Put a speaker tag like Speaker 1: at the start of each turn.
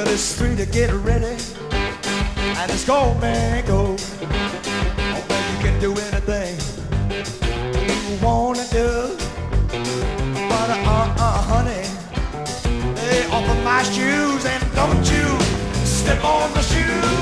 Speaker 1: it's three to get ready, and it's go, man, go. Oh, man, you can do anything you wanna do, but honey, hey, off of my shoes, and don't you step on the shoes.